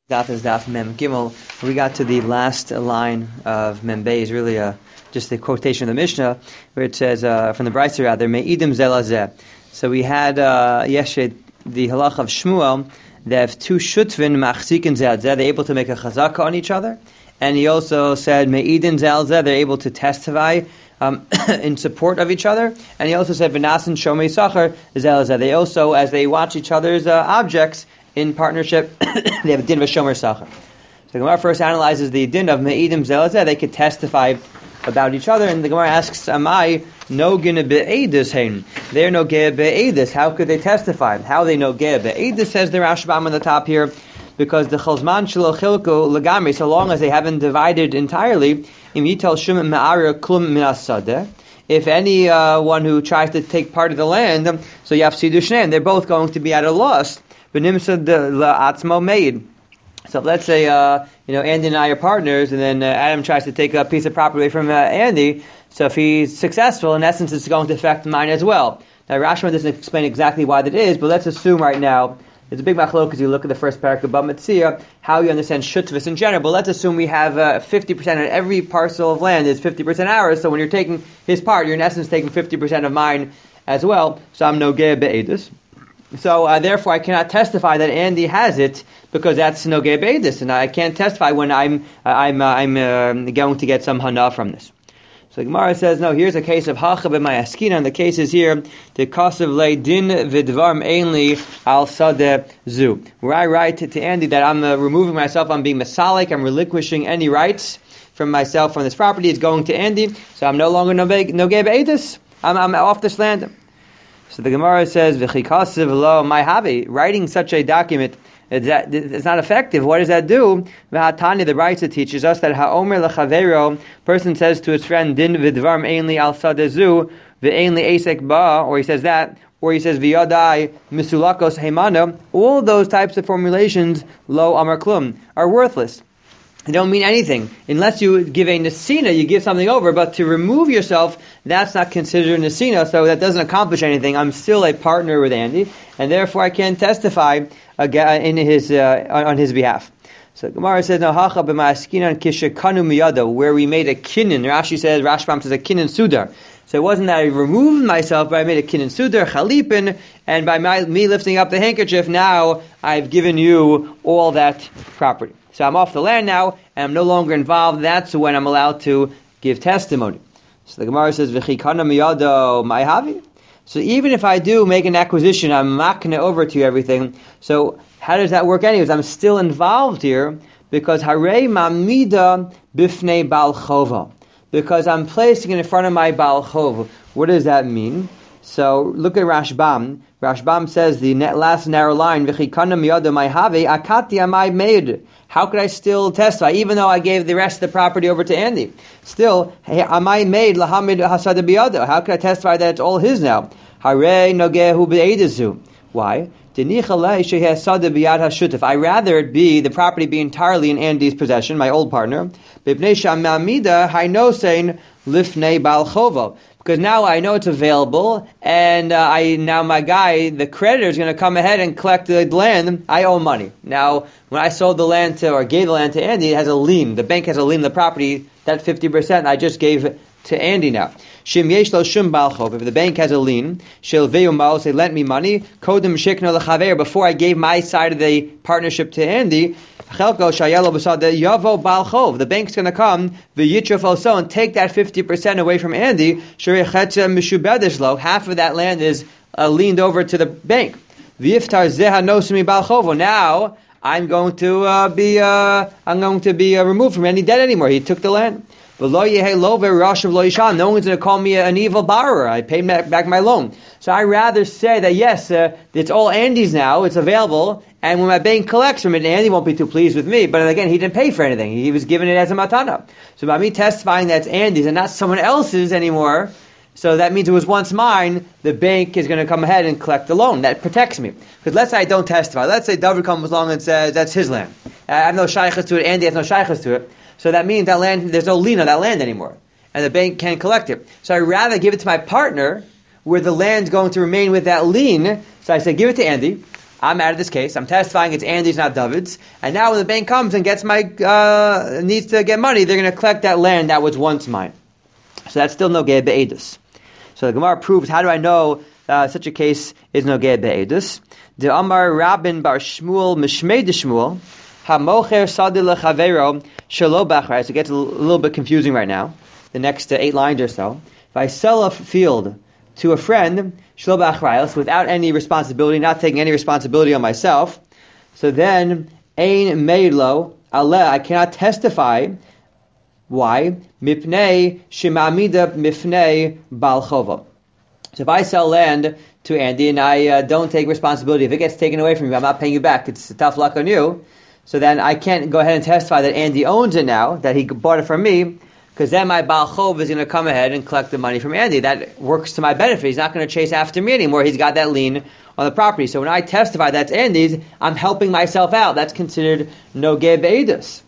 Daf is Daf Mem Gimel. We got to the last line of Mem Bey is really just the quotation of the Mishnah, where it says from the Brisa rather, Me'idim zelazeh. So we had yesterday the halach of Shmuel. They have two shutvin machzikin zelazeh. They're able to make a chazaka on each other, and he also said Me'idim zelazeh. They're able to testify in support of each other, and he also said V'nasin shomei sachar zelazeh. They also, as they watch each other's objects in partnership, they have a din of a shomer sachar. So the Gemara first analyzes the din of me'idim zelazeh. They could testify about each other, and the Gemara asks, "Amai nogin be'edus hein?" They're nogeh be'edus. How could they testify? How they nogeh be'edus? Says the Rashbam on the top here, because the chalzman shelo chilko legamri. So long as they haven't divided entirely, im yitel shum ma'ara klum min asadeh. If anyone who tries to take part of the land, so you have sidu shneim, they're both going to be at a loss. So let's say Andy and I are partners, and then Adam tries to take a piece of property away from Andy. So if he's successful, in essence, it's going to affect mine as well. Now Rashba doesn't explain exactly why that is, but let's assume right now there's a big machlok because you look at the first parak of Bava Metzia, how you understand shutvus in general. But let's assume we have 50% of every parcel of land is 50% ours. So when you're taking his part, you're in essence taking 50% of mine as well. So I'm nogeh be'edus. So therefore, I cannot testify that Andy has it because that's nogeh be'edus, and I can't testify when I'm going to get some hana from this. So the Gemara says, no, here's a case of hacha b'mayaskina, and the case is here the kasav le din v'dvar ainli al sadeh zu, where I write to Andy that I'm removing myself, I'm being masalik, I'm relinquishing any rights from myself from this property. It's going to Andy, so I'm no longer nogeh be'edus. I'm off this land. So the Gemara says, "V'chikasiv lo my havi." Writing such a document, it's not effective. What does that do? V'hatani, the Brisa teaches us that ha'omer lechavero, person says to his friend, "Din v'dvar ainli al sadezu v'ainli esek ba," or he says that, or he says v'yadai misulakos heimana. All those types of formulations, lo amar klum, are worthless. They don't mean anything. Unless you give a nesina, you give something over, but to remove yourself, that's not considered nesina, so that doesn't accomplish anything. I'm still a partner with Andy, and therefore I can't testify in his on his behalf. So Gemara says, "No hacha b'ma'askinan kishekanu miyado," where we made a kinnin. Rashbam says a kinnin sudar. So it wasn't that I removed myself, but I made a kinnin sudar, chalipin, and by me lifting up the handkerchief, now I've given you all that property. So I'm off the land now, and I'm no longer involved. That's when I'm allowed to give testimony. So the Gemara says, "V'chikana miyado my havi." So even if I do make an acquisition, I'm makna over to you everything. So how does that work anyways? I'm still involved here because harei mamida bifnei bal chova. Because I'm placing it in front of my bal chova. What does that mean? So look at Rashbam. Rashbam says the last narrow line, "V'chikana miyado my havi akati amai meid." How could I still testify, even though I gave the rest of the property over to Andy? Still, am I made lahamid hasada biyado? How could I testify that it's all his now? Hare nogehu be'edizu. Why? I rather it be the property be entirely in Andy's possession, my old partner. Because now I know it's available, and now my guy, the creditor, is going to come ahead and collect the land. I owe money. Now, when I sold the land or gave the land to Andy, it has a lien. The bank has a lien on the property. That 50% I just gave to Andy now. Shim yesh lo shum bal chov. If the bank has a lien, shel veyumal, they lent me money. Kodem shikno lechaver. Before I gave my side of the partnership to Andy, chelko shayelo b'sad yavo bal chov. The bank's going to come v'yitruf also and take that 50% away from Andy. Sherichetze mishubedesh lo. Half of that land is leaned over to the bank. V'yiftar zeha nosumi bal chovo. Now I'm going to be removed from any debt anymore. He took the land. No one's going to call me an evil borrower. I paid back my loan. So I rather say that yes, it's all Andy's now. It's available, and when my bank collects from it, Andy won't be too pleased with me. But again, he didn't pay for anything. He was given it as a matana. So by me testifying that it's Andy's and not someone else's anymore, so that means it was once mine, the bank is going to come ahead and collect the loan. That protects me. Because let's say I don't testify. Let's say David comes along and says, that's his land. I have no shaykhs to it, Andy has no shaykhs to it. So that means that land, there's no lien on that land anymore. And the bank can't collect it. So I'd rather give it to my partner, where the land's going to remain with that lien. So I say, give it to Andy. I'm out of this case. I'm testifying it's Andy's, not David's. And now when the bank comes and gets needs to get money, they're going to collect that land that was once mine. So that's still Nogeh Be'edus. So the Gemara proves, how do I know such a case is Nogeh Be'edus? The Amar Rabin Bar Shmuel Mishmei de Shmuel HaMocher Sadi Lechavero Shelo B'Achrayus. So it gets a little bit confusing right now. The next 8 lines or so. If I sell a field to a friend, Shelo B'Achrayus, without any responsibility, not taking any responsibility on myself, so then Ein Meidlo Aleh, I cannot testify. Why? Mipnei Shemamida Mifnei Bal Chova. So if I sell land to Andy and I don't take responsibility, if it gets taken away from you, I'm not paying you back. It's tough luck on you. So then I can't go ahead and testify that Andy owns it now, that he bought it from me, because then my Baal Chov is going to come ahead and collect the money from Andy. That works to my benefit. He's not going to chase after me anymore. He's got that lien on the property. So when I testify that's Andy's, I'm helping myself out. That's considered Nogeh Be'edus.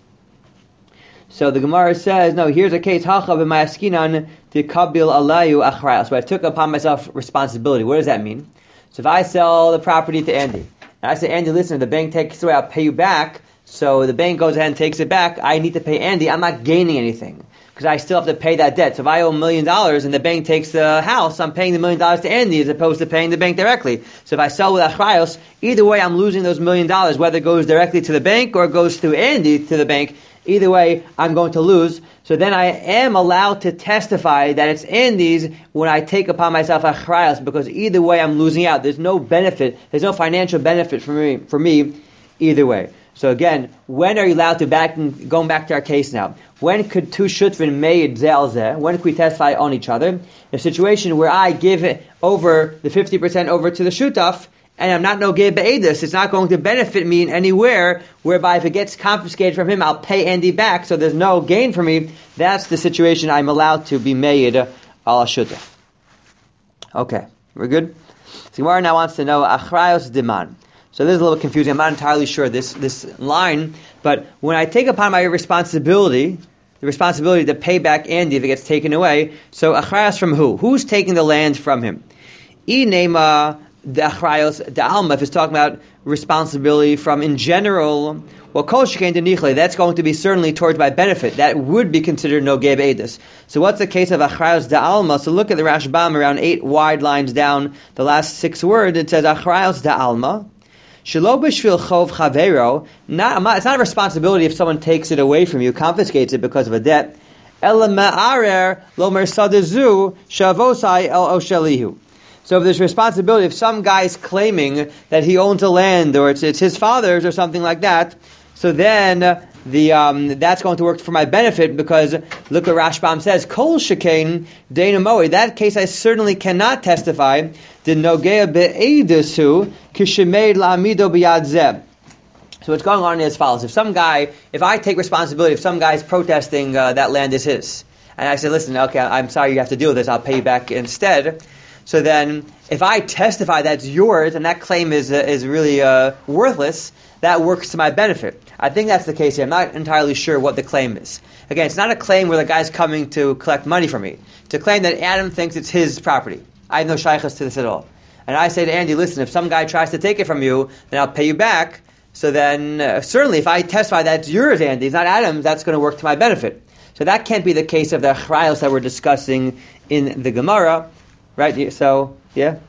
So the Gemara says, no, here's a case, Hacha b'mayaskinan tikabil alayu achrayus. So I took upon myself responsibility. What does that mean? So if I sell the property to Andy, and I say, Andy, listen, if the bank takes it away, I'll pay you back. So the bank goes ahead and takes it back. I need to pay Andy. I'm not gaining anything, because I still have to pay that debt. So if I owe $1 million and the bank takes the house, I'm paying the $1 million to Andy as opposed to paying the bank directly. So if I sell with achrayus, either way I'm losing those $1 million, whether it goes directly to the bank or it goes through Andy to the bank. Either way, I'm going to lose. So then I am allowed to testify that it's Andy's when I take upon myself achrayus, because either way I'm losing out. There's no benefit. There's no financial benefit for me either way. So again, when are you allowed to going back to our case now? When could two shutvin made zelzeh? When could we testify on each other? In a situation where I give it over the 50% over to the shutaf, and I'm not Nogeh Be'edus, it's not going to benefit me in anywhere, whereby if it gets confiscated from him, I'll pay Andy back, so there's no gain for me. That's the situation I'm allowed to be made al shutaf. Okay, we're good? So Gemara now wants to know achrayos diman. So this is a little bit confusing. I'm not entirely sure this line, but when I take upon my responsibility, the responsibility to pay back Andy if it gets taken away, so achrayos from who? Who's taking the land from him? Inema the achrayos the alma, if it's talking about responsibility from in general, well, kol shekain denichle, that's going to be certainly towards my benefit. That would be considered Nogeh Be'edus. So what's the case of achrayos da alma? So look at the Rashbam around 8 wide lines down, the last 6 words. It says achrayos da alma. Shelo b'shvil chov chavero. It's not a responsibility if someone takes it away from you, confiscates it because of a debt. Ela ma'arer lo mersadezu shavosai el oshelihu. So if there's responsibility, if some guy's claiming that he owns a land or it's his father's or something like that, so then that's going to work for my benefit, because look what Rashbam says, Kol shekain deinamoi. That case I certainly cannot testify. The Nogeh Be'edusu kishemeid la'amido b'yad zeh. So what's going on is as follows. If I take responsibility, if some guy's protesting that land is his, and I say, listen, okay, I'm sorry you have to deal with this, I'll pay you back instead. So then, if I testify that's yours and that claim is really worthless, that works to my benefit. I think that's the case here. I'm not entirely sure what the claim is. Again, it's not a claim where the guy's coming to collect money from me. It's a claim that Adam thinks it's his property. I have no shaykhs to this at all. And I say to Andy, listen, if some guy tries to take it from you, then I'll pay you back. So then, certainly, if I testify that it's yours, Andy, it's not Adam's, that's going to work to my benefit. So that can't be the case of the achrayos that we're discussing in the Gemara. Right, so, yeah.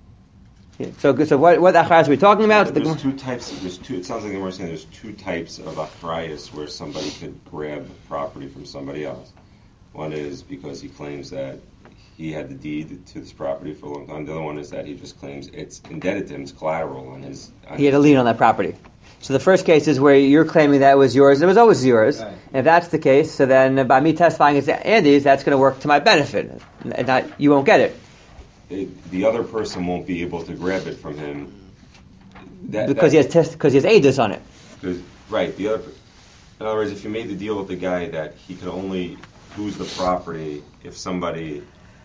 So what achrayos are we talking about? There's two types. It sounds like we're saying there's 2 types of achrayos where somebody could grab property from somebody else. One is because he claims that he had the deed to this property for a long time. The other one is that he just claims it's indebted to him, it's collateral on his... He had a lien on that property. So the first case is where you're claiming that it was yours, it was always yours. Right. And if that's the case, so then by me testifying it's Andy's, that's going to work to my benefit. And you won't get it. The other person won't be able to grab it from him. Because he has edus on it. Right. In other words, if you made the deal with the guy that he could only lose the property if somebody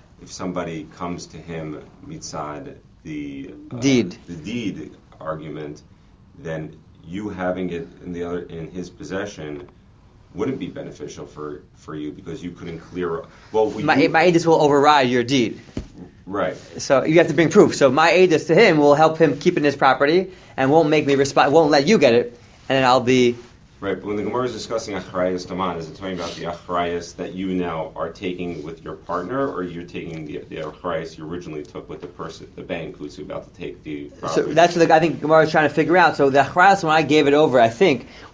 comes to him mitzad the deed argument, then you having it in his possession wouldn't be beneficial for you, because you couldn't clear. Well, my edus will override your deed. Right. So you have to bring proof. So my aidus to him will help him keep in his property and won't make me won't let you get it, and then I'll be. Right, but when the Gemara is discussing achrayas taman, is it talking about the achrayas that you now are taking with your partner, or you're taking the achrayas you originally took with the bank who's about to take the property? So that's what I think Gemara is trying to figure out. So the achrayas, when I gave it over, when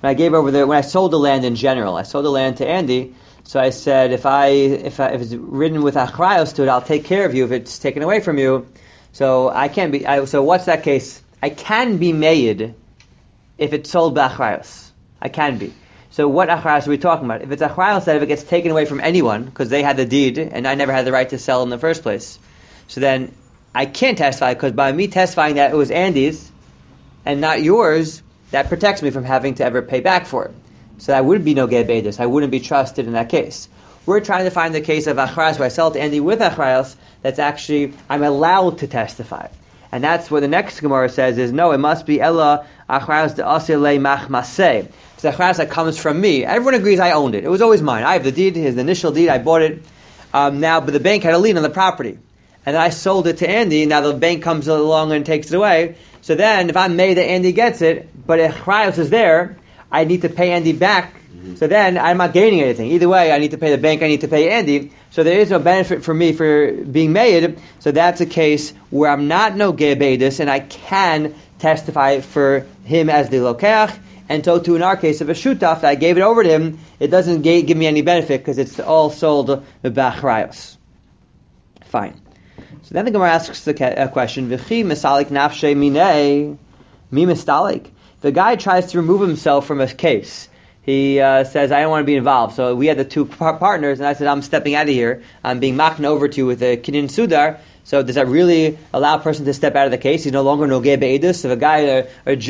I sold the land in general, I sold the land to Andy. So I said, if it's written with achrayos to it, I'll take care of you if it's taken away from you. So I can't be. So what's that case? I can be made if it's sold by achrayos. I can be. So what achrayos are we talking about? If it's achrayos that if it gets taken away from anyone, because they had the deed, and I never had the right to sell in the first place, so then I can't testify, because by me testifying that it was Andy's, and not yours, that protects me from having to ever pay back for it. So that would be no gei beidus. I wouldn't be trusted in that case. We're trying to find the case of achrayos where I sell to Andy with achrayos, that's actually, I'm allowed to testify. And that's what the next Gemara says is, no, it must be Ella achrayos de asir le machmaseh. It's achrayos that comes from me. Everyone agrees I owned it. It was always mine. I have the deed, his initial deed, I bought it. Now, but the bank had a lien on the property. And then I sold it to Andy, now the bank comes along and takes it away. So then, if I'm made that Andy gets it, but achrayos is there, I need to pay Andy back. So then, I'm not gaining anything. Either way, I need to pay the bank, I need to pay Andy. So there is no benefit for me for being made. So that's a case where I'm not no gei beidus, and I can testify for him as the lokeach. And so too in our case of a shutaf, that I gave it over to him, it doesn't give me any benefit because it's all sold b'achrayos. Fine. So then the Gemara asks the question, V'chi misalik nafshe minei mi mistalik. The guy tries to remove himself from a case. He says, I don't want to be involved. So we had the two partners, and I said, I'm stepping out of here. I'm being makna over to you with a kinyan sudar. So does that really allow a person to step out of the case? He's no longer nogei beidus. If a guy,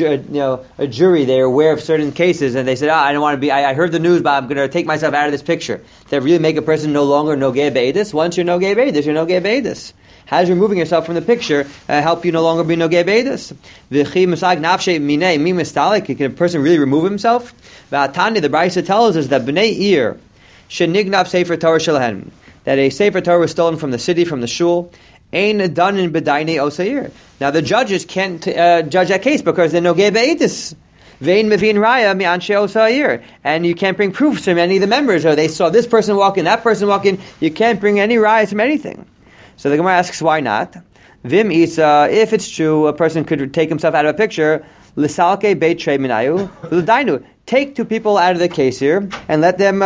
a jury, they're aware of certain cases, and they said, I don't want to be. I heard the news, but I'm going to take myself out of this picture. Does that really make a person no longer nogei beidus? Once you're nogei beidus, you're nogei beidus. How does removing yourself from the picture help you no longer be nogei beidus? V'chi misag nafshe minei mi mistalik. Can a person really remove himself? V'atani, the Brisa tells us that b'nei ir shenignav sefer Torah shelahem, that a sefer Torah was stolen from the city, from the shul. Ein done in b'dainei osair. Now the judges can't judge that case because they're nogei beidus. Vein mevin raya mi anshe osair, and you can't bring proofs from any of the members. Or they saw this person walk in, that person walk in. You can't bring any rayas from anything. So the Gemara asks, why not? Vim isa, if it's true, a person could take himself out of a picture. Lisalke beit trei minayu l'dainu. Take two people out of the case here and let them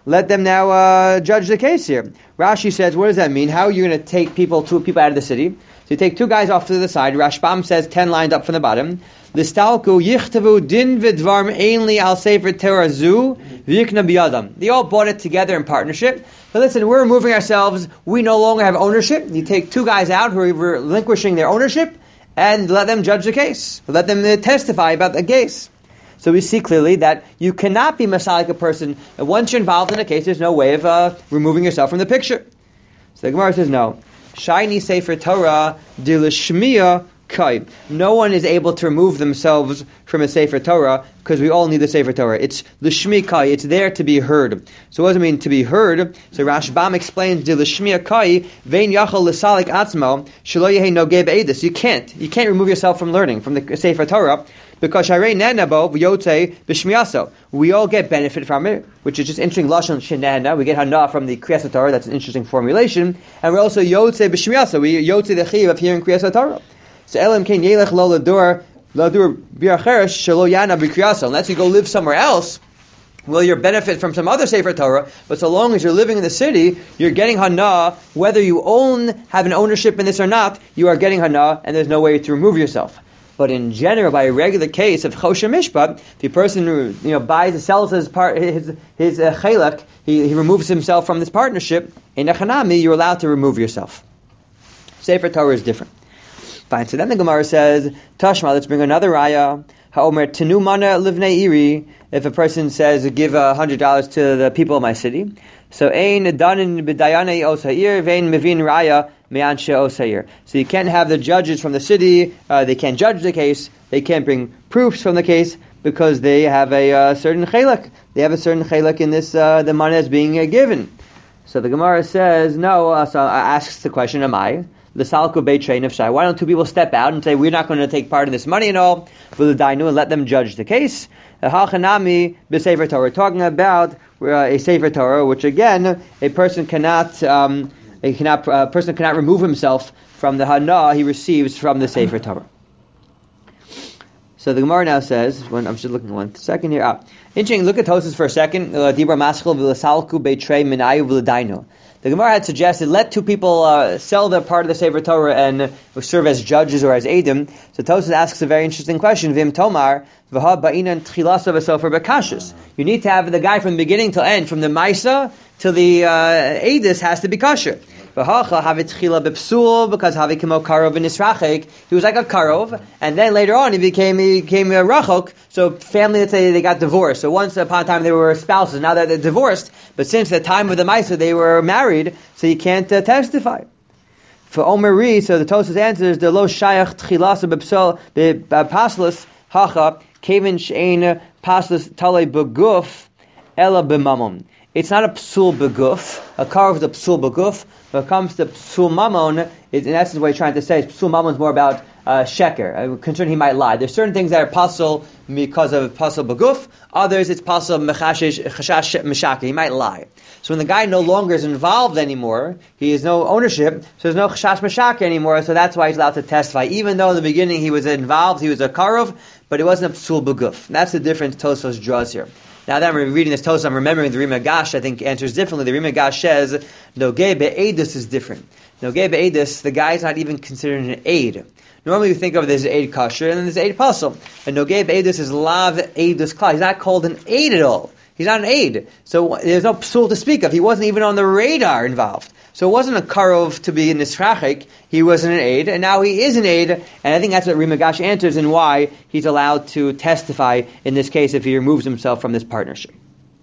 now judge the case here. Rashi says, what does that mean? How are you going to take two people out of the city? So you take two guys off to the side. Rashbam says 10 lines up from the bottom. Listalku yichtavu din v'dvarm ainli al sefer terazu v'yikna biyadam. They all bought it together in partnership. But listen, we're removing ourselves. We no longer have ownership. You take two guys out who are relinquishing their ownership and let them judge the case. Let them testify about the case. So we see clearly that you cannot be masalik a person. And once you're involved in a case, there's no way of removing yourself from the picture. So the Gemara says no. Shiny sefer Torah dilishmiya kai. No one is able to remove themselves from a sefer Torah because we all need the sefer Torah. It's lishmi kai. It's there to be heard. So what does it mean to be heard? So Rashbam explains dilishmiya kai vein yachol l'salik atzmo shelo yehi nogei beidus. You can't remove yourself from learning from the sefer Torah. Because Sharei Nenabo V'Yotzei B'Shmiyaso, we all get benefit from it, which is just interesting lashon shenena. We get hana from the Kriyas Torah. That's an interesting formulation, and we're also Yotzei B'Shmiyaso. We Yotzei the chiv of hearing Kriyas Torah. So Elam Ken Yelech Lo Ladur Biacheresh Shelo Yana B'Kriyaso. Unless you go live somewhere else, will you benefit from some other sefer Torah? But so long as you're living in the city, you're getting hana. Whether you have an ownership in this or not, you are getting hana, and there's no way to remove yourself. But in general, by a regular case of choshen mishpat, if a person buys and sells his chelak, he removes himself from this partnership. In a chanami, you're allowed to remove yourself. Sefer Torah is different. Fine. So then the Gemara says, Tashma, let's bring another raya. Ha'omer tenu mana livnei iri. If a person says, give $100 to the people of my city. So ein danin b'dayanei osair vein mevin raya. So you can't have the judges from the city, they can't judge the case, they can't bring proofs from the case, because they have a certain chelak. They have a certain chelak in this, the money that's being given. So the Gemara says, no, so asks the question, am I? L'salku beitrei nefshai. Why don't two people step out and say, we're not going to take part in this money and all, v'ledainu, and let them judge the case. Hachanami b'sefer Torah. We're talking about a sefer Torah, which again, a person cannot remove himself from the hana he receives from the sefer Torah. So the Gemara now says, I'm just looking 1 second here. Interesting, look at Tosfos for a second. Dibra maschil v'lesalku beitrei minayu v'ledainu. The Gemara had suggested, let two people sell their part of the Sefer Torah and serve as judges or as Eidim. So Tosfos asks a very interesting question. Vim Tomar, v'ha ba'inan tchilasa v'sofer b'kashus. You need to have the guy from the beginning till end, from the Maisa till the Eidus has to be kosher. V'hacha havitchila b'psul, because havikimo karov v'nisrachik. He was like a karov, and then later on he became a rachok. So family, let's say they got divorced. So once upon a time they were spouses, now they're divorced. But since the time of the Maisa they were married, so you can't testify. For Omeri, so the Tosfos answers, the lo shayach tchilasa b'psul b'paslas hacha kevin she'ein paslas talei b'guf ela b'mamon. It's not a psul beguf. A karov is a psul beguf. When it comes to psul mamon, in essence what he's trying to say is psul mamon is more about sheker. Concerned he might lie. There's certain things that are pasul because of pasul beguf. Others it's pasul chashash meshake. He might lie. So when the guy no longer is involved anymore, he has no ownership, so there's no chashash meshake anymore, so that's why he's allowed to testify. Even though in the beginning he was involved, he was a karov, but it wasn't a psul beguf. That's the difference Tosfos draws here. Now that I'm reading this Tosfos, I'm remembering the Rima Gash, I think, answers differently. The Rima Gash says, Nogei be'edus is different. Nogei be'edus, the guy is not even considered an aid. Normally we think of this as aid kosher, and then there's aid pasul. And Nogei be'edus is lav edus klal. He's not called an aid at all. He's not an aid. So there's no psul to speak of. He wasn't even on the radar involved. So it wasn't a karov to be in nisrachik. He wasn't an aid, and now he is an aid. And I think that's what Rima Gash answers and why he's allowed to testify in this case if he removes himself from this partnership.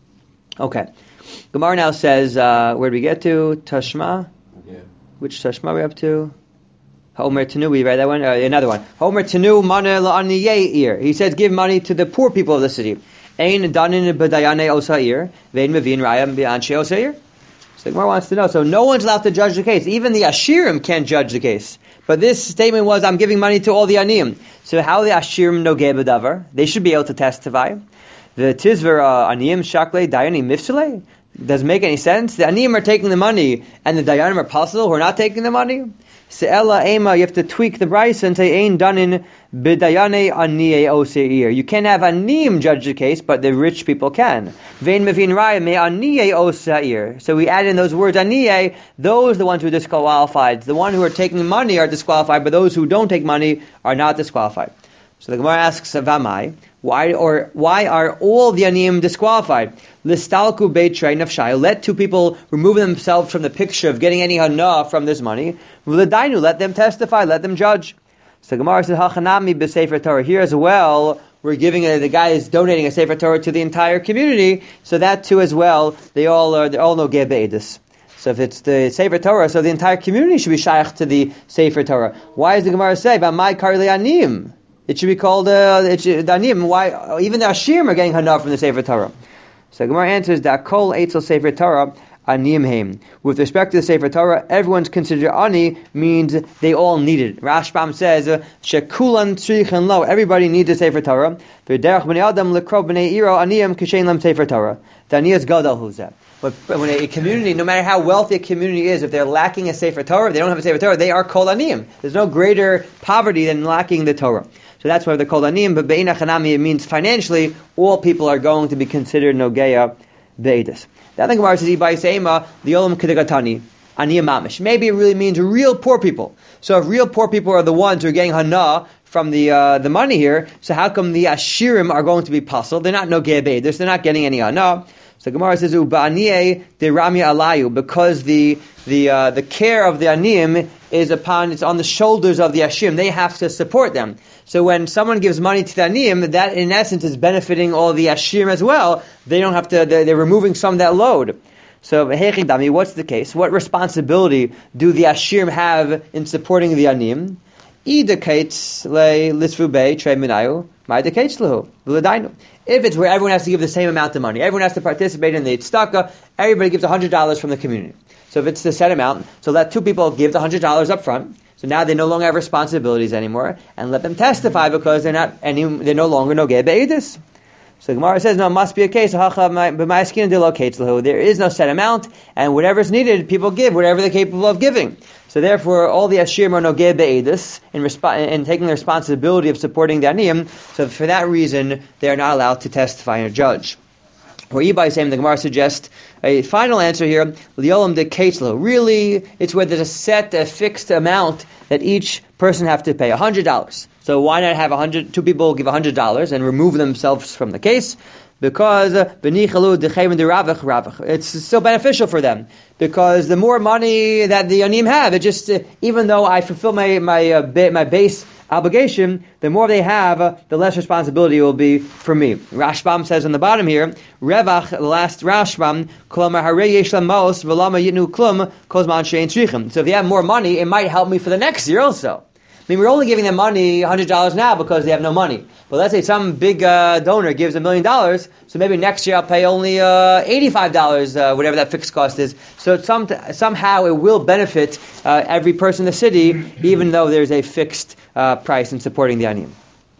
Okay. Gemara now says, where do we get to? Tashma? Yeah. Which Tashma are we up to? Homer Tanu, we read that one? Another one. Homer Tanu mana la'aniyeh. He says, give money to the poor people of the city. Ein danin b'dayane osair, vein mevin rayam b'anshe osair. So the Gemara wants to know. So no one's allowed to judge the case. Even the Ashirim can't judge the case. But this statement was, I'm giving money to all the Aniyim. So how the Ashirim nogeh b'davar? They should be able to testify. The Tizver Aniyim shakle dayanim mifsule? Doesn't make any sense. The Aniyim are taking the money, and the Dayanim are possible who are not taking the money. Se'ela ema, you have to tweak the Bryce and say, Ein danin b'dayane aniyeh oseir. You can't have Aniyim judge the case, but the rich people can. Vein mevin raya me aniyeh oseir. So we add in those words, aniyeh, those are the ones who are disqualified. The ones who are taking money are disqualified, but those who don't take money are not disqualified. So the Gemara asks, Vamai, why are all the Aniyim disqualified? Listalku beitrei nefshai. Let two people remove themselves from the picture of getting any hana from this money. V'ledainu, let them testify, let them judge. So the Gemara says, Hachanami b'sefer Torah. Here as well, we're giving the guy is donating a sefer Torah to the entire community. So that too as well, they all know geh be'edus. So if it's the Sefer Torah, so the entire community should be shaykh to the Sefer Torah. Why does the Gemara say, V'amai karli Aniyim? It should be called Danim. Why? Even the Ashirim are getting hana from the Sefer Torah. So Gemara answers that Kol Eitzel Sefer Torah Aniyim Heim. With respect to the Sefer Torah, everyone's considered ani means they all need it. Rashbam says Shekulan Tzrichan Lo. Everybody needs a Sefer Torah. V'derech b'nei Adam lekrov b'nei Iro Aniyim Kishein Lam Sefer Torah. The Aniyas Gadol Huzeh. But when a community, no matter how wealthy a community is, if they're lacking a Sefer Torah, if they don't have a Sefer Torah, they are Kol Aniyim. There's no greater poverty than lacking the Torah. So that's why they're called Aniyim, but Be'ina Chanami, it means financially, all people are going to be considered Nogeya Be'edus. The other Gemara says, Ibai Seima, the Olam Kedegatani, Aniyim Mamish. Maybe it really means real poor people. So if real poor people are the ones who are getting Hana from the money here, so how come the Ashirim are going to be puzzled? They're not Nogeya Be'edus, they're not getting any Hana. So Gemara says, "Uba'aniyeh de rami alayu," because the care of the aniyim it's on the shoulders of the ashim. They have to support them. So when someone gives money to the aniyim, that in essence is benefiting all the ashim as well. They don't have to. They're removing some of that load. So hechidami, what's the case? What responsibility do the ashim have in supporting the aniyim? Idakates le lisrubei trei minayu. If it's where everyone has to give the same amount of money, everyone has to participate in the tzedakah, everybody gives $100 from the community. So if it's the set amount, so let two people give the $100 up front. So now they no longer have responsibilities anymore, and let them testify because they're no longer nogeh be'edus. So Gemara says, no, it must be a case. There is no set amount, and whatever's needed, people give whatever they're capable of giving. So therefore, all the Ashirim are nogeh be'edus in taking the responsibility of supporting the Aniyim. So for that reason, they are not allowed to testify and judge. Or Ibai saying the Gemara suggests a final answer here, Liolam de Ketlo. Really, it's where there's a fixed amount that each person have to pay, $100. So why not have two people give $100 and remove themselves from the case? Because it's still beneficial for them. Because the more money that the Anim have, it just even though I fulfill my base obligation, the more they have, the less responsibility will be for me. Rashbam says on the bottom here, Revach, the last Rashbam, Klomar Harei Yesh Lamos V'lama Yitnu Klum Kozman Shein Tzrichim. So if they have more money, it might help me for the next year also. I mean, we're only giving them money, $100 now because they have no money. But let's say some big donor gives $1 million, so maybe next year I'll pay only $85, whatever that fixed cost is. So somehow it will benefit every person in the city, even though there's a fixed price in supporting the aniyim.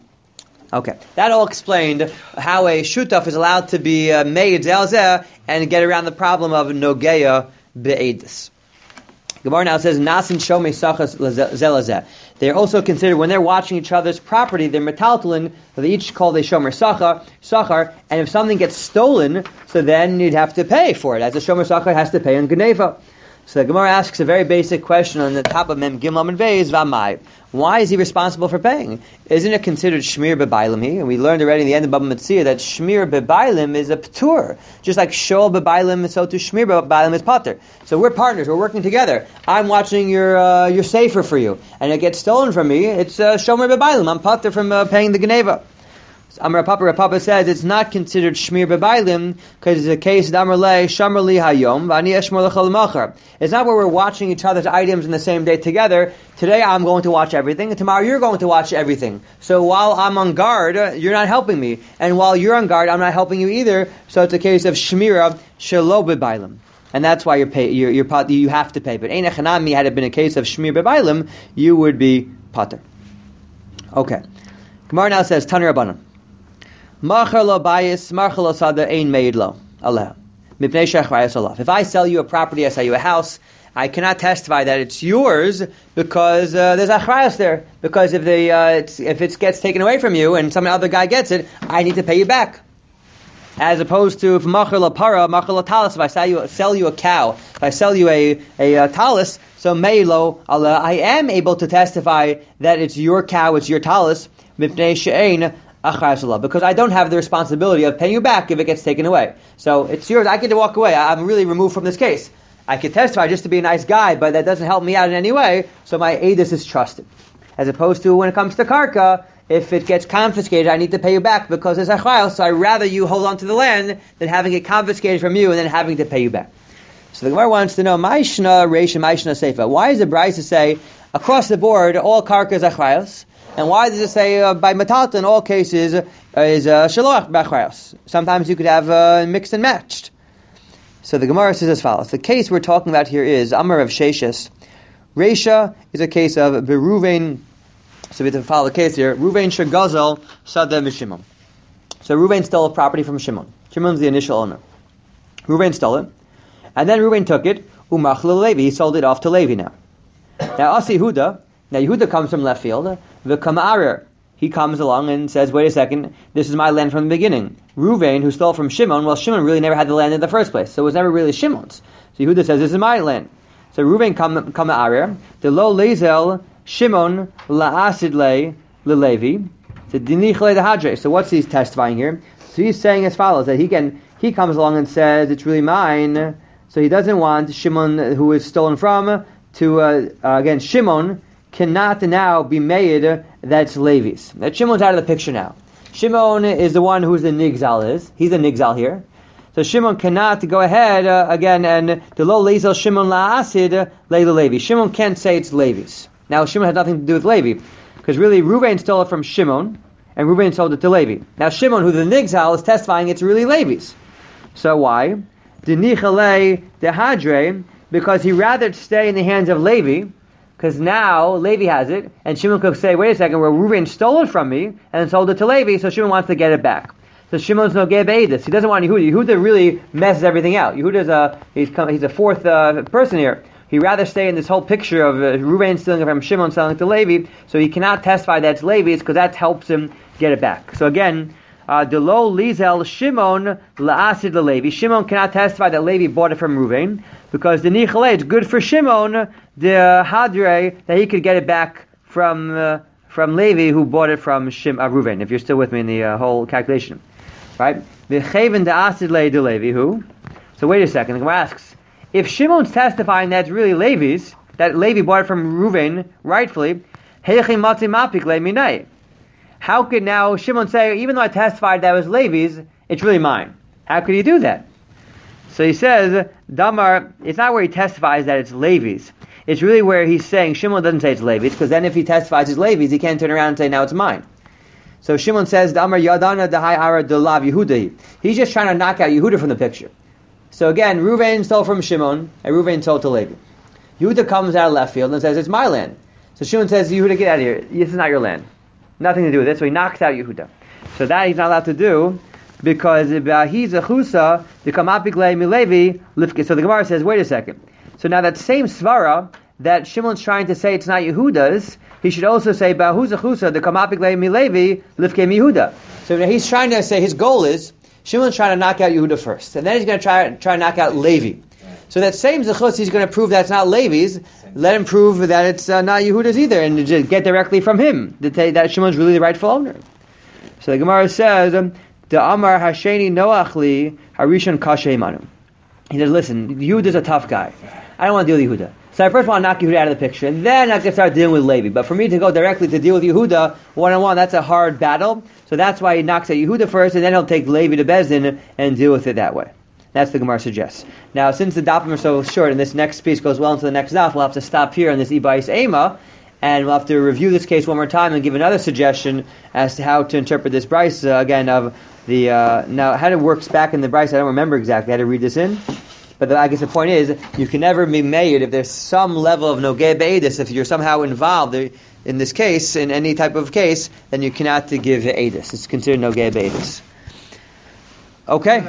Okay, that all explained how a shutaf is allowed to be made zelzeh and get around the problem of nogeya be'edus. Gemara now says, Nasin shomei sachas zelazeh. They're also considered, when they're watching each other's property, they're metaltalin, so they each call the shomer sachar, and if something gets stolen, so then you'd have to pay for it, as the shomer sachar has to pay on Geneva. So the Gemara asks a very basic question on the top of Mem Gimel and Beis, Vamai. Why is he responsible for paying? Isn't it considered shmir bebailim? And we learned already in the end of Baba Metzia that shmir bebailim is a ptur. Just like shol bebailim, so to shmir bebailim is pater. So we're partners, we're working together. I'm watching your safer for you, and it gets stolen from me, it's shomer bebailim. I'm pater from paying the Geneva. Amar Papa says it's not considered shmir bebailim because it's a case of Amar Le Shamar Li Hayom V'ani Eshmor L'Chol Machar. It's not where we're watching each other's items in the same day together. Today I'm going to watch everything, and tomorrow you're going to watch everything. So while I'm on guard, you're not helping me, and while you're on guard, I'm not helping you either. So it's a case of shmira shelo bebailim, and that's why you have to pay. But ein echanami, had it been a case of shmir bebailim, you would be pater. Okay, Gemara now says Tanu Rabbanan. Machar lo bayis, machar lo sada ein meid lo aleh. Mipnei shechrayas alav. If I sell you a property, I sell you a house, I cannot testify that it's yours because there's achrayas there. Because if it gets taken away from you and some other guy gets it, I need to pay you back. As opposed to if machar lo para, machar lo talis. If I sell you a cow, if I sell you a talis, so meid lo aleh, I am able to testify that it's your cow, it's your talis. Mipnei she'ein because I don't have the responsibility of paying you back if it gets taken away. So it's yours. I get to walk away. I'm really removed from this case. I can testify just to be a nice guy, but that doesn't help me out in any way, so my edus is trusted. As opposed to when it comes to karka, if it gets confiscated, I need to pay you back because it's achayil, so I'd rather you hold on to the land than having it confiscated from you and then having to pay you back. So the Gemara wants to know, Maishna Reish and Maishna Seifa. Why is the Bryce to say, across the board, all karka is achayil? And why does it say by metalta in all cases is shaloach b'achrayos? Sometimes you could have mixed and matched. So the Gemara says as follows. The case we're talking about here is Amar of Sheshes. Reisha is a case of Beruvain. So we have to follow the case here. Ruvain Shagazel Sada Mishimon. So Ruvain stole a property from Shimon. Shimon's the initial owner. Ruvain stole it. And then Ruvain took it. Umachla Levi. He sold it off to Levi now. Now Asi Yehuda. Now Yehuda comes from left field. V'kama'arer. He comes along and says, wait a second, this is my land from the beginning. Ruvain, who stole from Shimon, well, Shimon really never had the land in the first place, so it was never really Shimon's. So Yehuda says, this is my land. So Ruvain kama'arer. The lo lezel Shimon la'asid le Levi. So dinichele dehadre. So what's he testifying here? So he's saying as follows, that he comes along and says, it's really mine. So he doesn't want Shimon, who is stolen from, to, again, Shimon cannot now be made that's Levi's. That Shimon's out of the picture now. Shimon is the one who's the Nigzal is. He's the Nigzal here. So Shimon cannot go ahead again and the lo lezel Shimon la'asid leila Levi. Shimon can't say it's Levi's. Now Shimon has nothing to do with Levi. Because really Ruvain stole it from Shimon and Ruvain sold it to Levi. Now Shimon, who the Nigzal, is testifying it's really Levi's. So why? Denichale dehadre because he rather stay in the hands of Levi, because now Levi has it, and Shimon could say, wait a second, well, Reuven stole it from me and sold it to Levi, so Shimon wants to get it back. So Shimon's no gei be'edus. He doesn't want Yehuda. Yehuda really messes everything out. Yehuda's he's a fourth person here. He'd rather stay in this whole picture of Reuven stealing it from Shimon, selling it to Levi, so he cannot testify that it's Levi's, because that helps him get it back. So again, Delo lizel Shimon la'asid levi. Shimon cannot testify that Levi bought it from Reuven, because the nichale, it's good for Shimon, the hadre, that he could get it back from Levi, who bought it from Reuven. If you're still with me in the whole calculation, right? The chaven da'asid le de Levi who. So wait a second. The Gemara asks, if Shimon's testifying that it's really Levi's, that Levi bought it from Reuven rightfully, heichi matzi mapik le minai. How could now Shimon say, even though I testified that it was Levi's, it's really mine? How could he do that? So he says, Damar, it's not where he testifies that it's Levi's. It's really where he's saying, Shimon doesn't say it's Levi's, because then if he testifies it's Levi's, he can't turn around and say, now it's mine. So Shimon says, Damar yadana dahai ara delav Yehuda. He's just trying to knock out Yehuda from the picture. So again, Reuven stole from Shimon, and Reuven sold to Levi. Yehuda comes out of left field and says, it's my land. So Shimon says, Yehuda, get out of here. This is not your land. Nothing to do with it. So he knocks out Yehuda. So that he's not allowed to do, because he's a chusa, the kamapiklei milevi lifke. So the Gemara says, wait a second. So now that same svara that Shimon's trying to say it's not Yehuda's, he should also say bahu's a chusa, the kamapiklei milevi lifke mihuda. So now he's trying to say his goal is Shimon's trying to knock out Yehuda first, and then he's going to try to knock out Levi. So that same zechus, he's going to prove that it's not Levi's. Let him prove that it's not Yehuda's either, and just get directly from him that Shimon's really the rightful owner. So the Gemara says, "The Amar Hasheni Noachli Harishon Kashe Manu." He says, "Listen, Yehuda's a tough guy. I don't want to deal with Yehuda. So I first want to knock Yehuda out of the picture, and then I can start dealing with Levi. But for me to go directly to deal with Yehuda one-on-one, that's a hard battle. So that's why he knocks out Yehuda first, and then he'll take Levi to Bezdin and deal with it that way." That's the Gemara suggests. Now, since the dafim are so short, and this next piece goes well into the next daf, we'll have to stop here on this Ibais Ema, and we'll have to review this case one more time and give another suggestion as to how to interpret this Bryce again of the now how it works back in the Bryce. I don't remember exactly how to read this in, but I guess the point is you can never be made if there's some level of nogei be'edus. If you're somehow involved in this case, in any type of case, then you cannot give edus. It's considered nogei be'edus. Okay.